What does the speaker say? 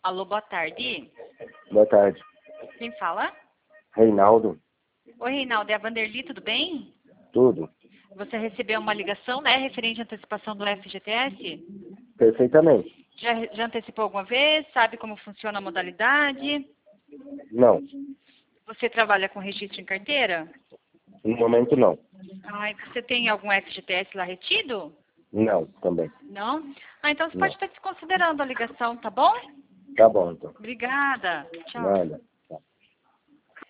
Alô, boa tarde. Boa tarde. Quem fala? Reinaldo. Oi, Reinaldo, é a Vanderly, tudo bem? Tudo. Você recebeu uma ligação, né, referente à antecipação do FGTS? Perfeitamente. Já antecipou alguma vez? Sabe como funciona a modalidade? Não. Você trabalha com registro em carteira? No momento, não. Ai, você tem algum FGTS lá retido? Não, também. Não? Ah, então você Não. pode estar desconsiderando a ligação, tá bom? Tá bom, então. Obrigada. Tchau. Nada.